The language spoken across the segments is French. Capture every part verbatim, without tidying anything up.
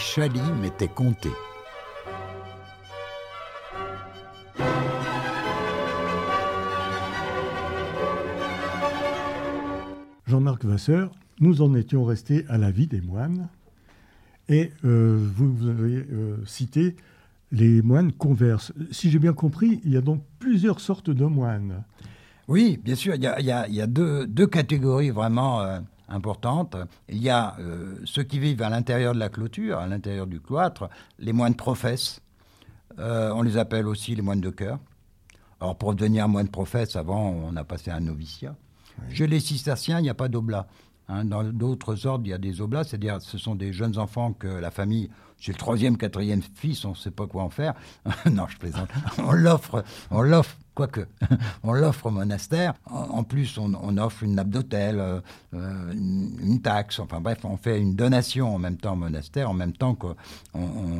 Chally m'était conté. Jean-Marc Vasseur, nous en étions restés à la vie des moines et euh, vous, vous avez euh, cité les moines converses. Si j'ai bien compris, il y a donc plusieurs sortes de moines. Oui, bien sûr, il y a, il y a, il y a deux, deux catégories vraiment euh, importantes. Il y a euh, ceux qui vivent à l'intérieur de la clôture, à l'intérieur du cloître, les moines professes. Euh, on les appelle aussi les moines de cœur. Alors pour devenir moine professe, avant, on a passé un noviciat. Oui. Chez les cisterciens, il n'y a pas d'oblat. Hein, dans d'autres ordres, il y a des oblats, c'est-à-dire ce sont des jeunes enfants que la famille, c'est le troisième, quatrième fils, on ne sait pas quoi en faire. Non, je plaisante. On l'offre, on l'offre, quoique, on l'offre au monastère. En, en plus, on, on offre une nappe d'hôtel, euh, une, une taxe. Enfin bref, on fait une donation en même temps au monastère, en même temps qu'on on,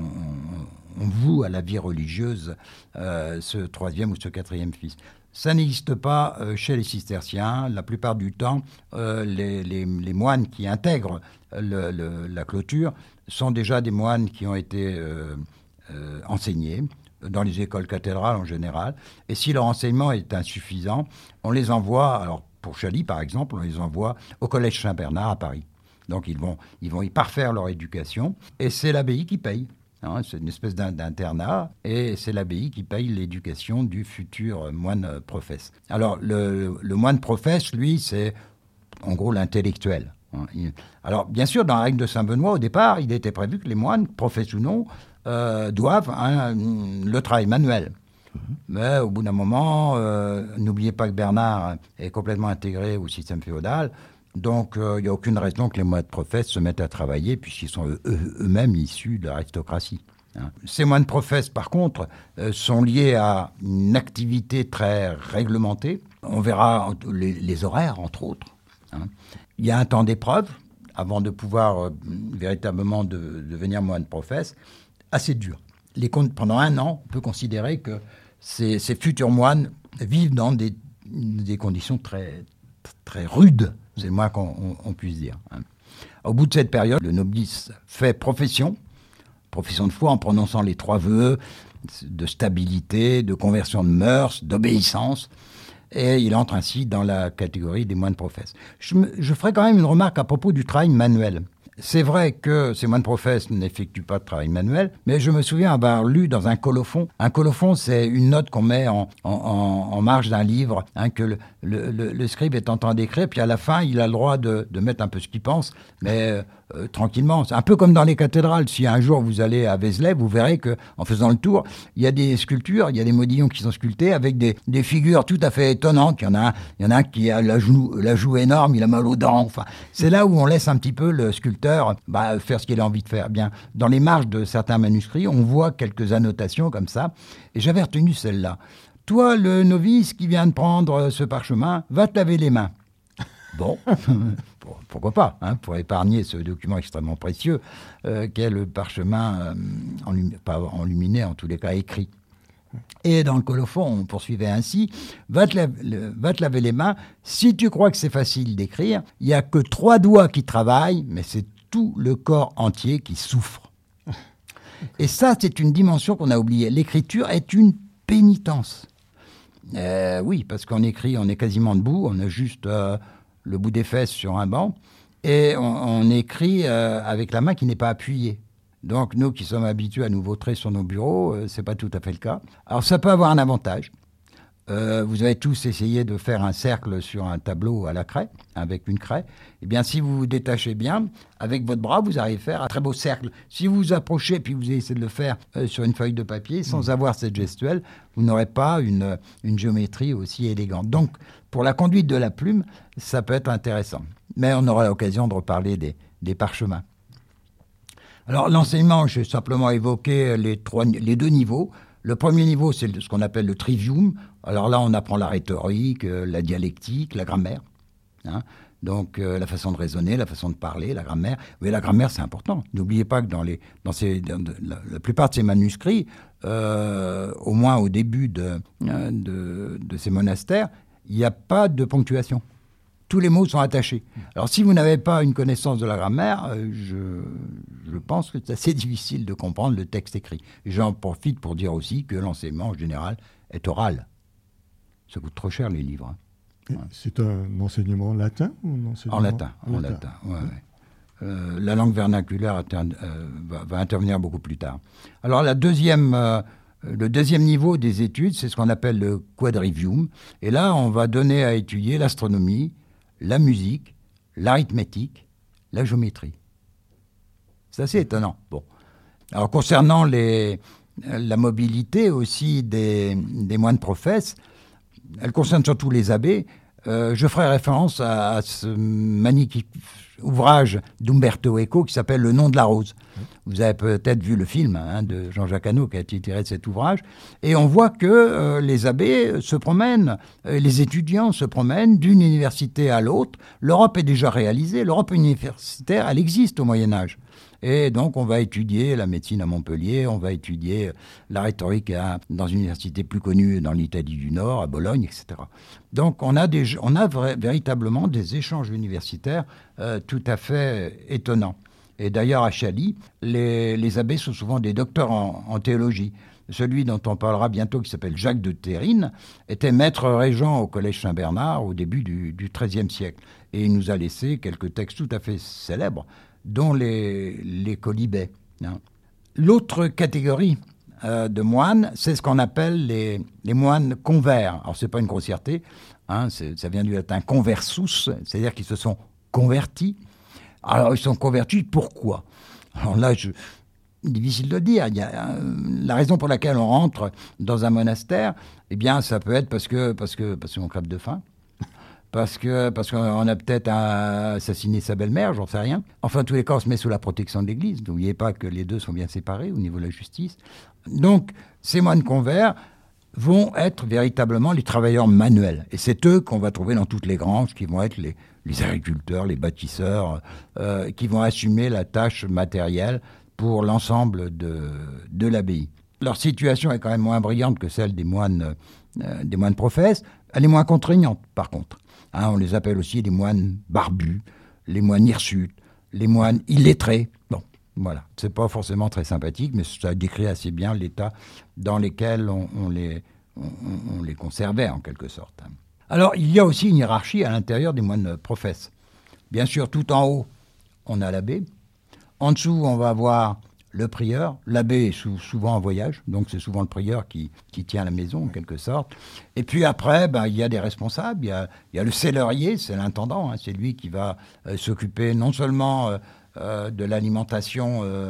on, on voue à la vie religieuse euh, ce troisième ou ce quatrième fils. Ça n'existe pas euh, chez les cisterciens. La plupart du temps, euh, les, les, les moines qui intègrent le, le, la clôture sont déjà des moines qui ont été euh, euh, enseignés dans les écoles cathédrales en général. Et si leur enseignement est insuffisant, on les envoie, alors pour Chally par exemple, on les envoie au Collège Saint-Bernard à Paris. Donc ils vont, ils vont y parfaire leur éducation et c'est l'abbaye qui paye. Hein, c'est une espèce d'internat et c'est l'abbaye qui paye l'éducation du futur moine professe. Alors le, le moine professe, lui, c'est en gros l'intellectuel. Hein. Alors bien sûr, dans la règle de Saint-Benoît, au départ, il était prévu que les moines, professes ou non, euh, doivent hein, le travail manuel. Mmh. Mais au bout d'un moment, euh, n'oubliez pas que Bernard est complètement intégré au système féodal. Donc, il euh, n'y a aucune raison que les moines professes se mettent à travailler, puisqu'ils sont eux, eux-mêmes issus de l'aristocratie. Hein. Ces moines professes, par contre, euh, sont liés à une activité très réglementée. On verra les, les horaires, entre autres. Hein. Il y a un temps d'épreuve, avant de pouvoir euh, véritablement de, devenir moine professe, assez dur. Les, pendant un an, on peut considérer que ces, ces futurs moines vivent dans des, des conditions très, très rudes. C'est le moins qu'on on, on puisse dire. Hein. Au bout de cette période, le novice fait profession, profession de foi en prononçant les trois vœux de stabilité, de conversion de mœurs, d'obéissance, et il entre ainsi dans la catégorie des moines professes. Je, me, je ferai quand même une remarque à propos du travail manuel. C'est vrai que ces moines professes n'effectuent pas de travail manuel, mais je me souviens avoir lu dans un colophon. Un colophon, c'est une note qu'on met en, en, en marge d'un livre, hein, que le, le, le, le scribe est en train d'écrire, puis à la fin, il a le droit de, de mettre un peu ce qu'il pense, mais euh, tranquillement. C'est un peu comme dans les cathédrales. Si un jour vous allez à Vézelay, vous verrez qu'en faisant le tour, il y a des sculptures, il y a des modillons qui sont sculptés avec des, des figures tout à fait étonnantes. Il y en a un, il y en a un qui a la joue, la joue énorme, il a mal aux dents. Enfin, c'est là où on laisse un petit peu le sculpteur bah, faire ce qu'il a envie de faire. Bien, dans les marges de certains manuscrits, on voit quelques annotations comme ça. Et j'avais retenu celle-là. Toi, le novice qui vient de prendre ce parchemin, va te laver les mains. Bon, pourquoi pas, hein, pour épargner ce document extrêmement précieux euh, qu'est le parchemin euh, enlum- pas enluminé, en tous les cas écrit. Et dans le colophon, on poursuivait ainsi, va te, laver, le, va te laver les mains, si tu crois que c'est facile d'écrire, il n'y a que trois doigts qui travaillent, mais c'est tout le corps entier qui souffre. Et ça, c'est une dimension qu'on a oubliée. L'écriture est une pénitence. Euh, oui, parce qu'on écrit, on est quasiment debout, on a juste euh, le bout des fesses sur un banc, et on, on écrit euh, avec la main qui n'est pas appuyée. Donc nous qui sommes habitués à nous vautrer sur nos bureaux, euh, c'est pas tout à fait le cas. Alors ça peut avoir un avantage. Euh, vous avez tous essayé de faire un cercle sur un tableau à la craie, avec une craie. Eh bien, si vous vous détachez bien, avec votre bras, vous arrivez à faire un très beau cercle. Si vous vous approchez, puis vous essayez de le faire euh, sur une feuille de papier, sans mmh. avoir cette gestuelle, vous n'aurez pas une, une géométrie aussi élégante. Donc, pour la conduite de la plume, ça peut être intéressant. Mais on aura l'occasion de reparler des, des parchemins. Alors, l'enseignement, j'ai simplement évoqué les, trois, les deux niveaux. Le premier niveau, c'est ce qu'on appelle le trivium. Alors là, on apprend la rhétorique, euh, la dialectique, la grammaire. Hein. Donc, euh, la façon de raisonner, la façon de parler, la grammaire. Oui, la grammaire, c'est important. N'oubliez pas que dans, les, dans, ces, dans de, la, la plupart de ces manuscrits, euh, au moins au début de, euh, de, de ces monastères, il n'y a pas de ponctuation. tous les mots sont attachés. Alors si vous n'avez pas une connaissance de la grammaire, euh, je, je pense que c'est assez difficile de comprendre le texte écrit. Et j'en profite pour dire aussi que l'enseignement en général est oral. Ça coûte trop cher les livres. Hein. Ouais. C'est un enseignement latin ou un enseignement... En latin, en, en latin. latin ouais, ouais. Euh, la langue vernaculaire euh, va, va intervenir beaucoup plus tard. Alors la deuxième... Euh, Le deuxième niveau des études, c'est ce qu'on appelle le quadrivium. Et là, on va donner à étudier l'astronomie, la musique, l'arithmétique, la géométrie. C'est assez étonnant. Bon. Alors, concernant les, la mobilité aussi des, des moines professes, elle concerne surtout les abbés. Euh, je ferai référence à, à ce magnifique ouvrage d'Umberto Eco qui s'appelle « Le nom de la rose ». Vous avez peut-être vu le film hein, de Jean-Jacques Hano qui a été tiré de cet ouvrage. Et on voit que euh, les abbés se promènent, euh, les étudiants se promènent d'une université à l'autre. L'Europe est déjà réalisée. L'Europe universitaire, elle existe au Moyen-Âge. Et donc, on va étudier la médecine à Montpellier, on va étudier la rhétorique à, dans une université plus connue dans l'Italie du Nord, à Bologne, et cetera. Donc, on a, des, on a vrai, véritablement des échanges universitaires euh, tout à fait étonnants. Et d'ailleurs, à Chaly, les, les abbés sont souvent des docteurs en, en théologie. Celui dont on parlera bientôt, qui s'appelle Jacques de Thérines, était maître régent au Collège Saint-Bernard au début du, du treizième siècle. Et il nous a laissé quelques textes tout à fait célèbres, dont les, les colibets. Hein. L'autre catégorie euh, de moines, c'est ce qu'on appelle les, les moines convers. Alors, ce n'est pas une grossièreté, hein, ça vient du latin conversus, c'est-à-dire qu'ils se sont convertis. Alors, ils sont convertis, pourquoi? Alors là, je, difficile de dire. Il y a, euh, la raison pour laquelle on rentre dans un monastère, eh bien, ça peut être parce que parce que parce qu'on crève de faim, parce que parce qu'on a peut-être assassiné sa belle-mère, j'en sais rien. Enfin, en tous les cas, on se met sous la protection de l'Église. N'oubliez pas que les deux sont bien séparés au niveau de la justice. Donc, ces moines convers vont être véritablement les travailleurs manuels. Et c'est eux qu'on va trouver dans toutes les granges, qui vont être les, les agriculteurs, les bâtisseurs, euh, qui vont assumer la tâche matérielle pour l'ensemble de, de l'abbaye. Leur situation est quand même moins brillante que celle des moines, euh, des moines professes. Elle est moins contraignante, par contre. Hein, on les appelle aussi les moines barbus, les moines hirsutes, les moines illettrés. Bon, voilà. C'est pas forcément très sympathique, mais ça décrit assez bien l'état dans lequel on, on, les, on, on les conservait, en quelque sorte. Alors, il y a aussi une hiérarchie à l'intérieur des moines professes. Bien sûr, tout en haut, on a l'abbé. En dessous, on va avoir le prieur. L'abbé est sou- souvent en voyage, donc c'est souvent le prieur qui, qui tient la maison, en quelque sorte. Et puis après, ben, il y a des responsables. Il y a, il y a le cellarier, c'est l'intendant. Hein, c'est lui qui va euh, s'occuper non seulement euh, euh, de l'alimentation euh,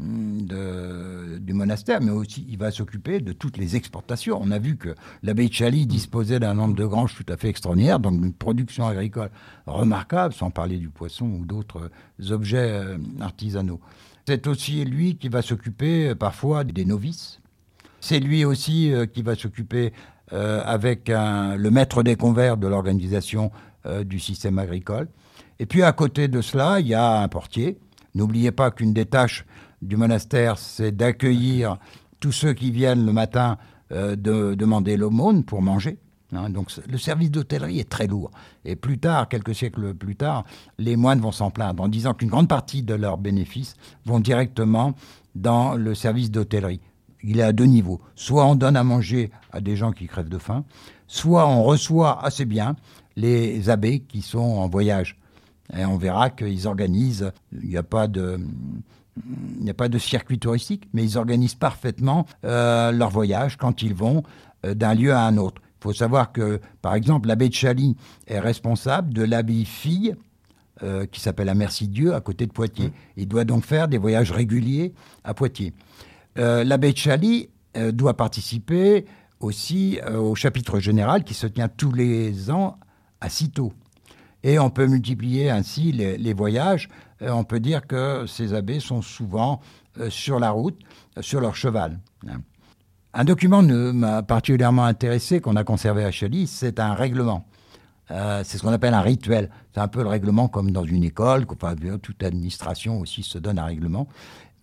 de, du monastère, mais aussi il va s'occuper de toutes les exportations. On a vu que l'abbaye de Chaly disposait d'un nombre de granges tout à fait extraordinaire, donc une production agricole remarquable, sans parler du poisson ou d'autres objets euh, artisanaux. C'est aussi lui qui va s'occuper euh, parfois des novices. C'est lui aussi euh, qui va s'occuper euh, avec un, le maître des convers de l'organisation euh, du système agricole. Et puis à côté de cela, il y a un portier. N'oubliez pas qu'une des tâches du monastère, c'est d'accueillir tous ceux qui viennent le matin euh, de demander l'aumône pour manger. Hein, donc le service d'hôtellerie est très lourd. Et plus tard, quelques siècles plus tard, les moines vont s'en plaindre en disant qu'une grande partie de leurs bénéfices vont directement dans le service d'hôtellerie. Il est à deux niveaux. Soit on donne à manger à des gens qui crèvent de faim, soit on reçoit assez bien les abbés qui sont en voyage. Et on verra qu'ils organisent, il n'y a pas de... Il n'y a pas de circuit touristique, mais ils organisent parfaitement euh, leur voyage quand ils vont euh, d'un lieu à un autre. Il faut savoir que, par exemple, l'abbé de Chaly est responsable de l'abbaye Fille, euh, qui s'appelle la Merci-Dieu, à côté de Poitiers. Mmh. Il doit donc faire des voyages réguliers à Poitiers. Euh, l'abbé de Chaly euh, doit participer aussi euh, au chapitre général qui se tient tous les ans à Cîteaux. Et on peut multiplier ainsi les, les voyages. Euh, on peut dire que ces abbés sont souvent euh, sur la route, euh, sur leur cheval. Un document ne m'a particulièrement intéressé, qu'on a conservé à Chaly, c'est un règlement. Euh, c'est ce qu'on appelle un rituel. C'est un peu le règlement comme dans une école, enfin, toute administration aussi se donne un règlement.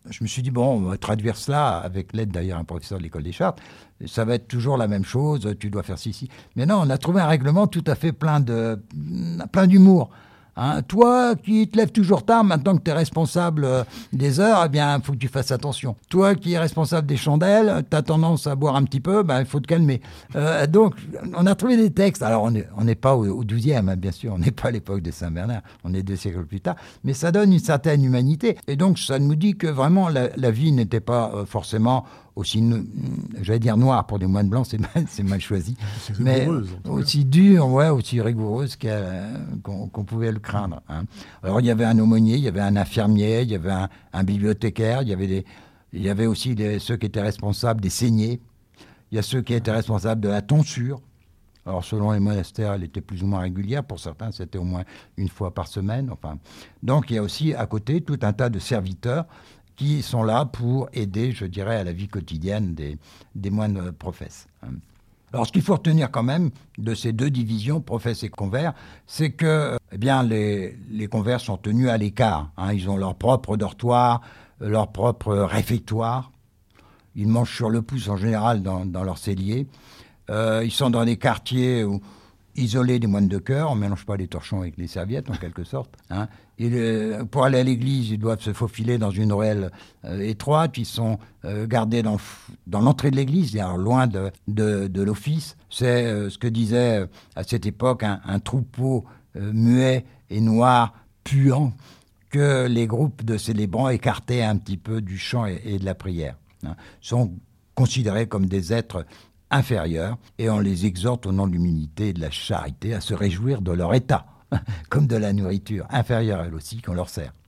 je me suis dit, bon, on va traduire cela, avec l'aide d'ailleurs d'un professeur de l'école des chartes, ça va être toujours la même chose, tu dois faire ceci. Mais non, on a trouvé un règlement tout à fait plein, de, plein d'humour. Hein, toi qui te lèves toujours tard, maintenant que tu es responsable euh, des heures, eh bien, il faut que tu fasses attention. Toi qui es responsable des chandelles, tu as tendance à boire un petit peu, ben, il faut te calmer. Euh, donc, on a trouvé des textes. Alors, on n'est on est pas au, au douzième, hein, bien sûr, on n'est pas à l'époque de Saint-Bernard, on est deux siècles plus tard, mais ça donne une certaine humanité. Et donc, ça nous dit que vraiment, la, la vie n'était pas euh, forcément aussi, j'allais dire noir pour des moines blancs, c'est mal, c'est mal choisi, c'est mais aussi dure, ouais, aussi rigoureuse qu'on, qu'on pouvait le craindre. Hein. Alors il y avait un aumônier, il y avait un infirmier, il y avait un, un bibliothécaire, il y avait, des, il y avait aussi des, ceux qui étaient responsables des saignées, il y a ceux qui étaient responsables de la tonsure. Alors selon les monastères, elle était plus ou moins régulière, pour certains c'était au moins une fois par semaine. Enfin. Donc il y a aussi à côté tout un tas de serviteurs qui sont là pour aider, je dirais, à la vie quotidienne des, des moines professes. Alors, ce qu'il faut retenir quand même de ces deux divisions, professes et convers, c'est que eh bien, les, les convers sont tenus à l'écart. Hein. Ils ont leur propre dortoir, leur propre réfectoire. Ils mangent sur le pouce en général dans, dans leur cellier. Euh, ils sont dans des quartiers où, isolés des moines de chœur, on ne mélange pas les torchons avec les serviettes en quelque sorte. Hein. Et le, pour aller à l'église, ils doivent se faufiler dans une ruelle euh, étroite, ils sont euh, gardés dans, dans l'entrée de l'église, alors loin de, de, de l'office. C'est euh, ce que disait euh, à cette époque un, un troupeau euh, muet et noir, puant, que les groupes de célébrants écartaient un petit peu du chant et, et de la prière. Hein. Sont considérés comme des êtres inférieurs, et on les exhorte au nom de l'humilité et de la charité à se réjouir de leur état, comme de la nourriture inférieure elle aussi qu'on leur sert.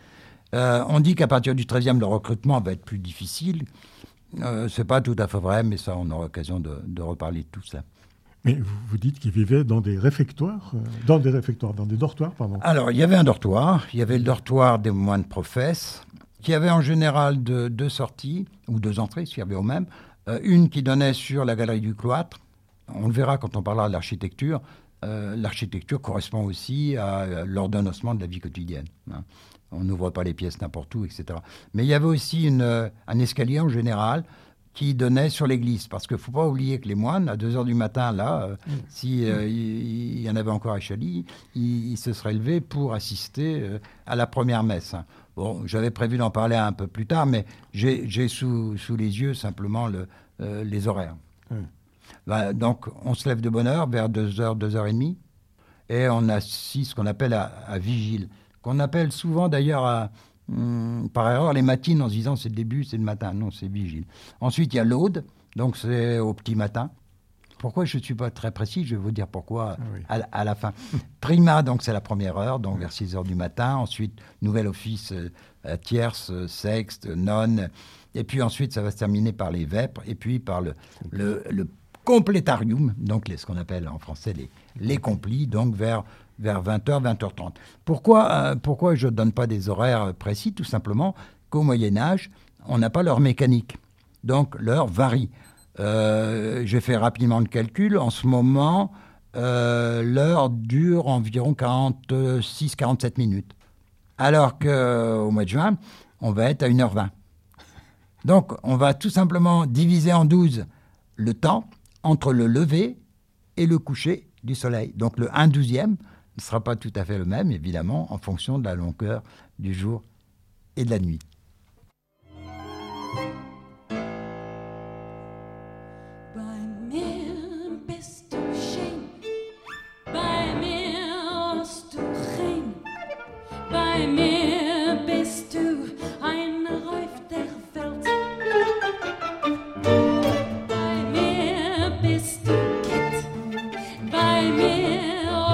Euh, on dit qu'à partir du treizième, le recrutement va être plus difficile. Euh, c'est pas tout à fait vrai, mais ça, on aura l'occasion de, de reparler de tout ça. Mais vous, vous dites qu'ils vivaient dans des réfectoires, euh, dans des réfectoires, dans des dortoirs, pardon. Alors, il y avait un dortoir, il y avait le dortoir des moines professes, qui avait en général deux, deux sorties, ou deux entrées, s'il y avait au même. Euh, une qui donnait sur la galerie du cloître. On le verra quand on parlera de l'architecture. Euh, l'architecture correspond aussi à l'ordonnancement de la vie quotidienne. Hein. On n'ouvre pas les pièces n'importe où, et cetera. Mais il y avait aussi une, un escalier en général qui donnait sur l'église. Parce qu'il ne faut pas oublier que les moines, à deux heures du matin, là, euh, mmh. si euh, il, il y en avait encore à Chaly, ils, ils se seraient levés pour assister euh, à la première messe. Hein. Bon, j'avais prévu d'en parler un peu plus tard, mais j'ai, j'ai sous, sous les yeux simplement le, euh, les horaires. Mmh. Ben, donc, on se lève de bonne heure, vers deux heures, deux heures trente, et on assiste ce qu'on appelle à, à vigile, qu'on appelle souvent d'ailleurs à, hum, par erreur les matines en se disant c'est le début, c'est le matin. Non, c'est vigile. Ensuite, il y a l'aude, donc c'est au petit matin. Pourquoi je ne suis pas très précis, je vais vous dire pourquoi ah oui. à, à la fin. Prima, donc c'est la première heure, donc vers six heures du matin. Ensuite, nouvel office, euh, tierce, euh, sexte, nonne. Et puis ensuite, ça va se terminer par les vêpres et puis par le, le, le complétarium, donc les, ce qu'on appelle en français les, les complis, donc vers, vers vingt heures, vingt heures trente. Pourquoi, euh, pourquoi je ne donne pas des horaires précis? Tout simplement qu'au Moyen-Âge, on n'a pas l'heure mécanique. Donc l'heure varie. Euh, j'ai fait rapidement le calcul. En ce moment, euh, l'heure dure environ quarante-six à quarante-sept minutes. Alors qu'au mois de juin, on va être à une heure vingt. Donc, on va tout simplement diviser en douze le temps entre le lever et le coucher du soleil. Donc, le un douzième ne sera pas tout à fait le même, évidemment, en fonction de la longueur du jour et de la nuit.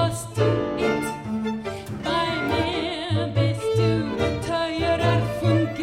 Bei mir bist du teurer Funke.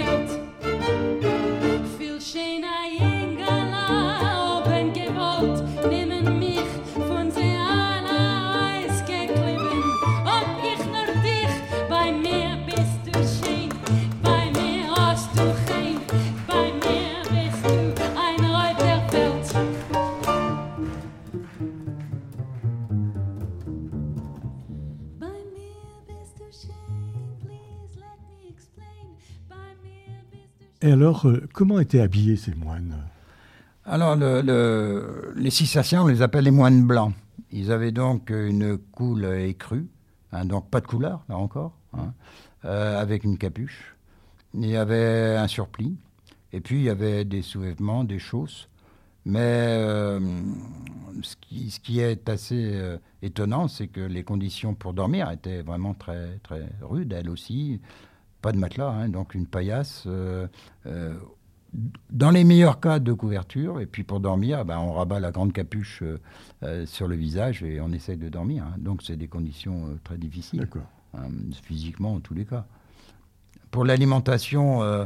Et alors, euh, comment étaient habillés ces moines ? Alors, le, le, les cisterciens, on les appelle les moines blancs. Ils avaient donc une coule écrue, hein, donc pas de couleur, là encore, hein, euh, avec une capuche. Il y avait un surplis, et puis il y avait des sous-vêtements, des chausses. Mais euh, ce, qui, ce qui est assez euh, étonnant, c'est que les conditions pour dormir étaient vraiment très, très rudes, elles aussi. Pas de matelas, hein, donc une paillasse. Euh, euh, dans les meilleurs cas de couverture, et puis pour dormir, ben, on rabat la grande capuche euh, euh, sur le visage et on essaye de dormir. Hein. Donc c'est des conditions euh, très difficiles, hein, physiquement en tous les cas. Pour l'alimentation, euh,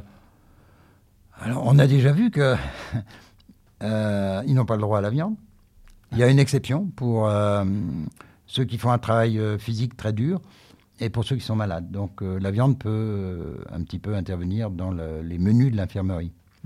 alors on a déjà vu que euh, ils n'ont pas le droit à la viande. Il y a une exception pour euh, ceux qui font un travail euh, physique très dur et pour ceux qui sont malades. Donc euh, la viande peut euh, un petit peu intervenir dans le, les menus de l'infirmerie. Mmh.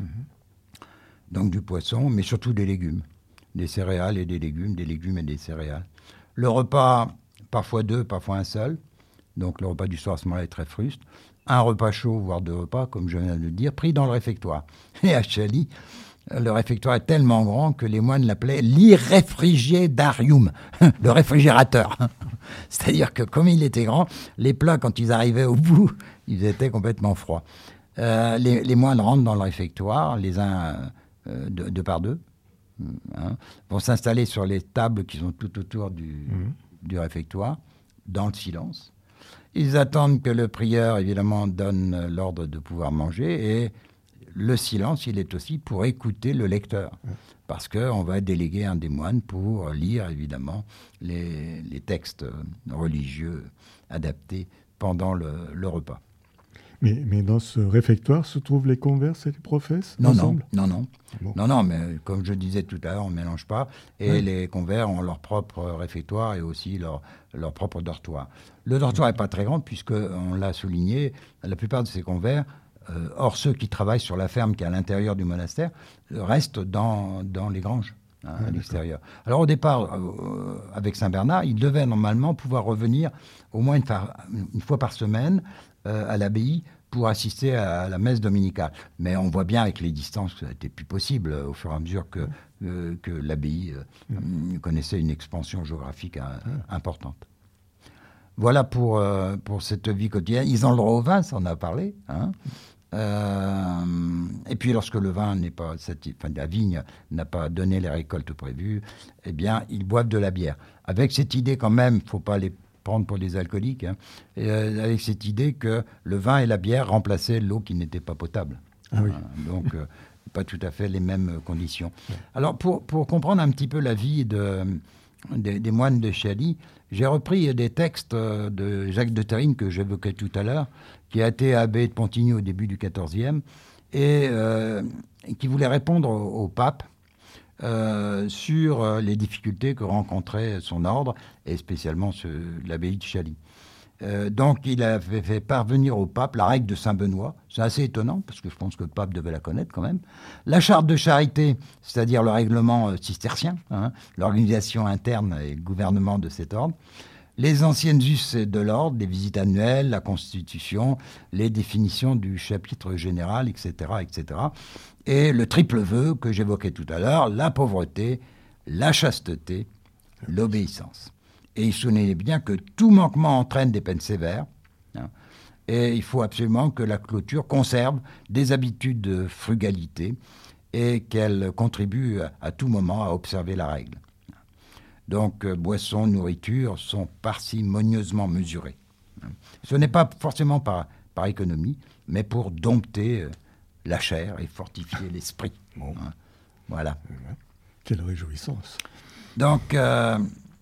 Donc du poisson, mais surtout des légumes. Des céréales et des légumes, des légumes et des céréales. Le repas, parfois deux, parfois un seul. Donc le repas du soir à ce moment-là est très fruste. Un repas chaud, voire deux repas, comme je viens de le dire, pris dans le réfectoire. Et à Chailly, le réfectoire est tellement grand que les moines l'appelaient l'irréfrigédarium, le réfrigérateur. C'est-à-dire que comme il était grand, les plats, quand ils arrivaient au bout, ils étaient complètement froids. Euh, les, les moines rentrent dans le réfectoire, les uns euh, deux, deux par deux, hein, vont s'installer sur les tables qui sont tout autour du, mmh. du réfectoire, dans le silence. Ils attendent que le prieur, évidemment, donne l'ordre de pouvoir manger, et le silence, il est aussi pour écouter le lecteur, parce qu'on va déléguer un des moines pour lire, évidemment, les, les textes religieux adaptés pendant le, le repas. Mais, mais dans ce réfectoire se trouvent les converses et les professes non, ensemble ? Non, non, non. Bon. Non, non, mais comme je disais tout à l'heure, on ne mélange pas. Et oui. Les convers ont leur propre réfectoire et aussi leur, leur propre dortoir. Le dortoir n'est oui. pas très grand, puisqu'on l'a souligné, la plupart de ces convers, euh, hors ceux qui travaillent sur la ferme qui est à l'intérieur du monastère, restent dans, dans les granges, hein, oui, à l'extérieur. D'accord. Alors au départ, euh, avec Saint-Bernard, il devait normalement pouvoir revenir au moins une, une fois par semaine euh, à l'abbaye pour assister à la messe dominicale. Mais on voit bien avec les distances que ça n'était plus possible euh, au fur et à mesure que, euh, que l'abbaye euh, mmh. connaissait une expansion géographique euh, importante. Voilà pour, euh, pour cette vie quotidienne. Ils ont le droit au vin, ça on a parlé. Hein. Euh, et puis lorsque le vin n'est pas, cette, enfin, la vigne n'a pas donné les récoltes prévues, eh bien ils boivent de la bière. Avec cette idée quand même, il ne faut pas les prendre pour des alcooliques, hein, et, euh, avec cette idée que le vin et la bière remplaçaient l'eau qui n'était pas potable. Ah oui. euh, donc, euh, pas tout à fait les mêmes conditions. Ouais. Alors, pour, pour comprendre un petit peu la vie de, de, des moines de Chailly, j'ai repris des textes de Jacques de Terrine que j'évoquais tout à l'heure, qui a été abbé de Pontigny au début du quatorzième, et euh, qui voulait répondre au, au pape Euh, sur euh, les difficultés que rencontrait son ordre, et spécialement ce, l'abbaye de Chailly. Euh, donc il avait fait parvenir au pape la règle de Saint-Benoît. C'est assez étonnant, parce que je pense que le pape devait la connaître quand même. La charte de charité, c'est-à-dire le règlement euh, cistercien, hein, l'organisation interne et le gouvernement de cet ordre. Les anciennes us de l'ordre, les visites annuelles, la constitution, les définitions du chapitre général, et cetera, et cetera. Et le triple vœu que j'évoquais tout à l'heure, la pauvreté, la chasteté, l'obéissance. Et il soulignait bien que tout manquement entraîne des peines sévères. Hein, et il faut absolument que la clôture conserve des habitudes de frugalité et qu'elle contribue à tout moment à observer la règle. Donc, euh, boissons, nourriture sont parcimonieusement mesurées. Ce n'est pas forcément par, par économie, mais pour dompter euh, la chair et fortifier l'esprit. Bon. Hein, voilà. Quelle réjouissance. Donc, euh,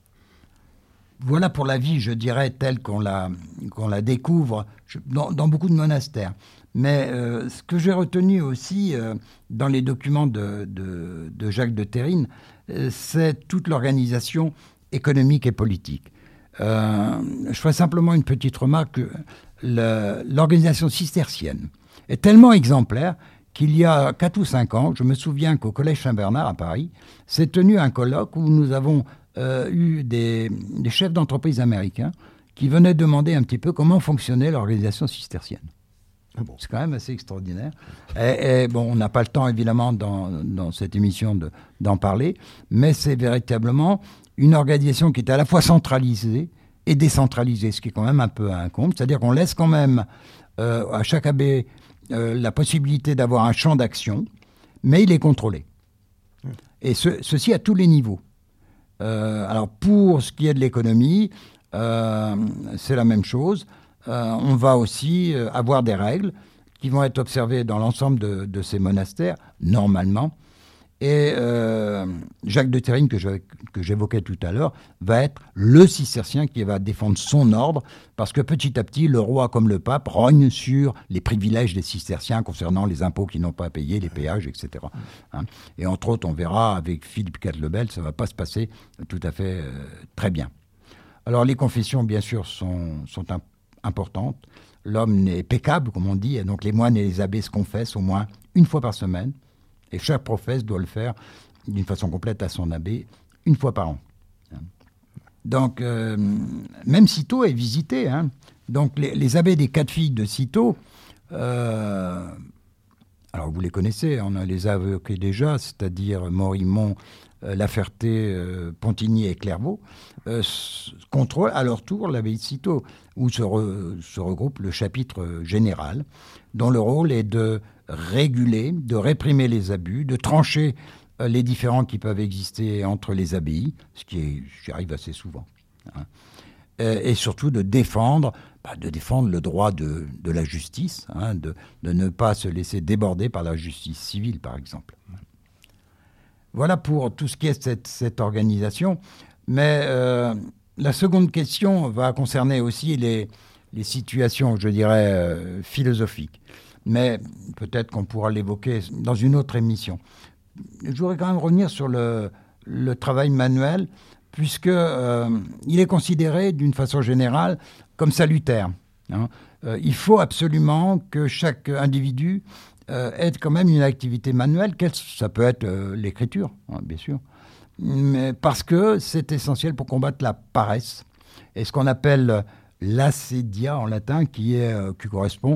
voilà pour la vie, je dirais, telle qu'on la, qu'on la découvre je, dans, dans beaucoup de monastères. Mais euh, ce que j'ai retenu aussi euh, dans les documents de, de, de Jacques de Terrine, euh, c'est toute l'organisation économique et politique. Euh, je ferai simplement une petite remarque. Le, l'organisation cistercienne est tellement exemplaire qu'il y a quatre ou cinq ans, je me souviens qu'au Collège Saint-Bernard à Paris, s'est tenu un colloque où nous avons euh, eu des, des chefs d'entreprise américains qui venaient demander un petit peu comment fonctionnait l'organisation cistercienne. Ah bon. C'est quand même assez extraordinaire. Et, et bon, on n'a pas le temps, évidemment, dans, dans cette émission de, d'en parler, mais c'est véritablement une organisation qui est à la fois centralisée et décentralisée, ce qui est quand même un peu un comble. C'est-à-dire qu'on laisse quand même euh, à chaque abbé euh, la possibilité d'avoir un champ d'action, mais il est contrôlé. Mmh. Et ce, ceci à tous les niveaux. Euh, alors, pour ce qui est de l'économie, euh, c'est la même chose. Euh, on va aussi euh, avoir des règles qui vont être observées dans l'ensemble de, de ces monastères, normalement. Et euh, Jacques de Terrigne, que, je, que j'évoquais tout à l'heure, va être le cistercien qui va défendre son ordre, parce que petit à petit, le roi comme le pape rognent sur les privilèges des cisterciens concernant les impôts qu'ils n'ont pas à payer, les péages, et cetera. Hein. Et entre autres, on verra avec Philippe quatre le Bel, ça ne va pas se passer tout à fait euh, très bien. Alors les confessions, bien sûr, sont, sont un importante. L'homme est peccable, comme on dit, et donc les moines et les abbés se confessent au moins une fois par semaine, et chaque prophète doit le faire d'une façon complète à son abbé une fois par an. Donc, euh, même Cîteaux est visité. Hein. Donc, les, les abbés des quatre filles de Cîteaux, euh, alors vous les connaissez, on les a évoqués déjà, c'est-à-dire Morimont, euh, La Ferté, euh, Pontigny et Clairvaux, euh, contrôlent à leur tour l'abbaye de Cîteaux, où se, re, se regroupe le chapitre général, dont le rôle est de réguler, de réprimer les abus, de trancher euh, les différends qui peuvent exister entre les abbayes, ce qui, est, qui arrive assez souvent, hein, euh, et surtout de défendre, bah, de défendre le droit de, de la justice, hein, de, de ne pas se laisser déborder par la justice civile, par exemple. Voilà pour tout ce qui est cette, cette organisation. Mais euh, la seconde question va concerner aussi les, les situations, je dirais, euh, philosophiques. Mais peut-être qu'on pourra l'évoquer dans une autre émission. Je voudrais quand même revenir sur le, le travail manuel, puisqu'il euh, est considéré d'une façon générale comme salutaire. Hein. Euh, il faut absolument que chaque individu euh, ait quand même une activité manuelle. Ça peut être euh, l'écriture, hein, bien sûr. Mais parce que c'est essentiel pour combattre la paresse et ce qu'on appelle l'acédia en latin, qui, est, euh, qui correspond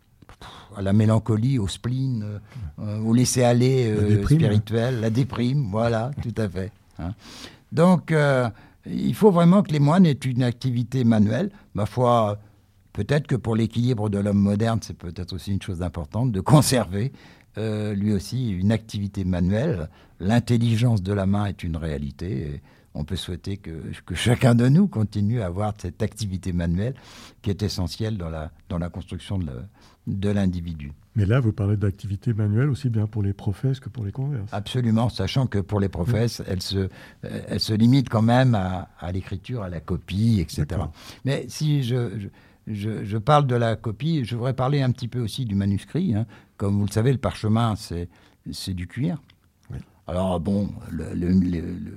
à la mélancolie, au spleen, euh, au laisser-aller euh, spirituel, la déprime, voilà, tout à fait. Hein. Donc, euh, il faut vraiment que les moines aient une activité manuelle. Ma foi, peut-être que pour l'équilibre de l'homme moderne, c'est peut-être aussi une chose importante, de conserver euh, lui aussi une activité manuelle. L'intelligence de la main est une réalité. Et on peut souhaiter que, que chacun de nous continue à avoir cette activité manuelle qui est essentielle dans la, dans la construction de, le, de l'individu. Mais là, vous parlez d'activité manuelle aussi bien pour les professes que pour les converses. Absolument, sachant que pour les professes, oui. elles, se, elles se limitent quand même à, à l'écriture, à la copie, et cetera. D'accord. Mais si je, je, je, je parle de la copie, je voudrais parler un petit peu aussi du manuscrit. Hein. Comme vous le savez, le parchemin, c'est, c'est du cuir. Oui. Alors bon, le, le, le, le,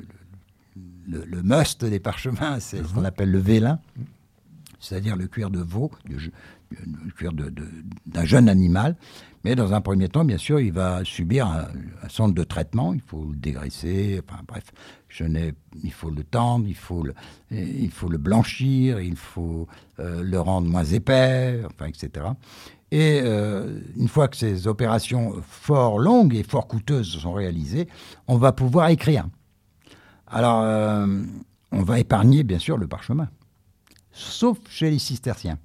le, le must des parchemins, c'est mmh. ce qu'on appelle le vélin, mmh. c'est-à-dire le cuir de veau, le, le cuir de, de, d'un jeune animal. Mais dans un premier temps, bien sûr, il va subir un, un centre de traitement. Il faut le dégraisser, enfin bref, je n'ai, il faut le tendre, il faut le, il faut le blanchir, il faut euh, le rendre moins épais, enfin, et cetera. Et euh, une fois que ces opérations fort longues et fort coûteuses sont réalisées, on va pouvoir écrire. Alors, euh, on va épargner, bien sûr, le parchemin, sauf chez les cisterciens.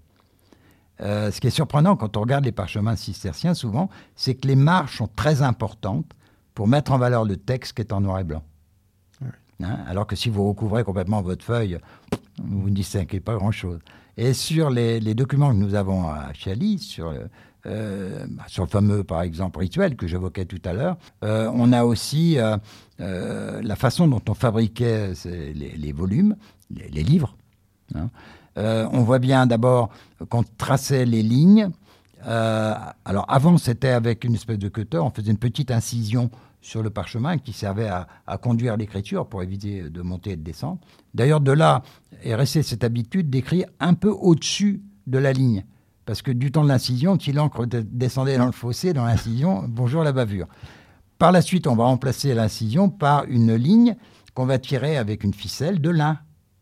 Euh, ce qui est surprenant quand on regarde les parchemins cisterciens, souvent, c'est que les marges sont très importantes pour mettre en valeur le texte qui est en noir et blanc. Oui. Hein, alors que si vous recouvrez complètement votre feuille, vous ne distinguez pas grand-chose. Et sur les, les documents que nous avons à Chali, sur, euh, sur le fameux, par exemple, rituel que j'évoquais tout à l'heure, euh, on a aussi euh, euh, la façon dont on fabriquait ces, les, les volumes, les, les livres. Hein. Euh, on voit bien d'abord qu'on traçait les lignes. Euh, alors avant, c'était avec une espèce de cutter, on faisait une petite incision sur le parchemin qui servait à, à conduire l'écriture pour éviter de monter et de descendre. D'ailleurs, de là est restée cette habitude d'écrire un peu au-dessus de la ligne. Parce que du temps de l'incision, si l'encre descendait dans le fossé, dans l'incision, bonjour la bavure. Par la suite, on va remplacer l'incision par une ligne qu'on va tirer avec une ficelle de lin.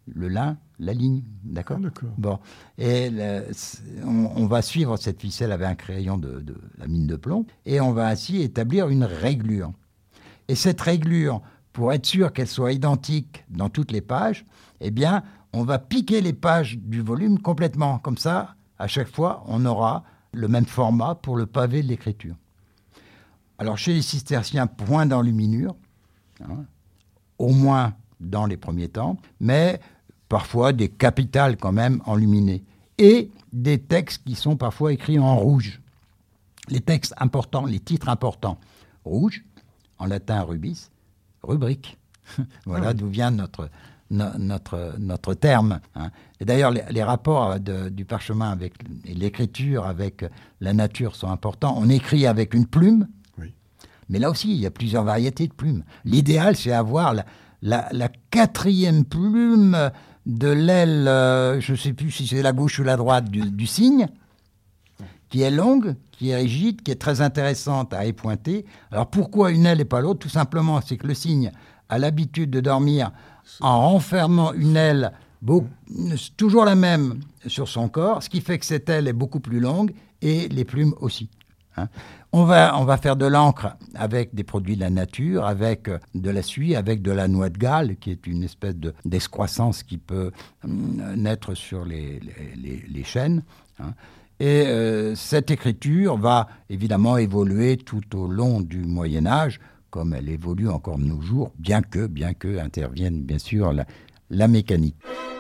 le lin, la ligne, d'accord, ah, d'accord. Bon, et le, on, on va suivre cette ficelle avec un crayon de, de la mine de plomb, et on va ainsi établir une réglure. Et cette réglure, pour être sûr qu'elle soit identique dans toutes les pages, eh bien, on va piquer les pages du volume complètement. Comme ça, à chaque fois, on aura le même format pour le pavé de l'écriture. Alors, chez les cisterciens, point d'enluminure, hein, au moins dans les premiers temps, mais parfois des capitales quand même enluminées, et des textes qui sont parfois écrits en rouge. Les textes importants, les titres importants, rouge, en latin rubis, rubrique. Voilà ah oui. D'où vient notre, no, notre, notre terme. Hein. Et d'ailleurs, les, les rapports de, du parchemin avec et l'écriture avec la nature sont importants. On écrit avec une plume, oui. Mais là aussi, il y a plusieurs variétés de plumes. L'idéal, c'est avoir la, la, la quatrième plume de l'aile, euh, je ne sais plus si c'est la gauche ou la droite du, du cygne, qui est longue, qui est rigide, qui est très intéressante à épointer. Alors pourquoi une aile et pas l'autre ? Tout simplement, c'est que le cygne a l'habitude de dormir en renfermant une aile beau, toujours la même sur son corps, ce qui fait que cette aile est beaucoup plus longue et les plumes aussi. Hein. On va, on va faire de l'encre avec des produits de la nature, avec de la suie, avec de la noix de Galles, qui est une espèce de, d'escroissance qui peut hum, naître sur les, les, les, les chênes. Hein. Et euh, cette écriture va évidemment évoluer tout au long du Moyen-Âge, comme elle évolue encore de nos jours, bien que, bien que intervienne bien sûr la, la mécanique.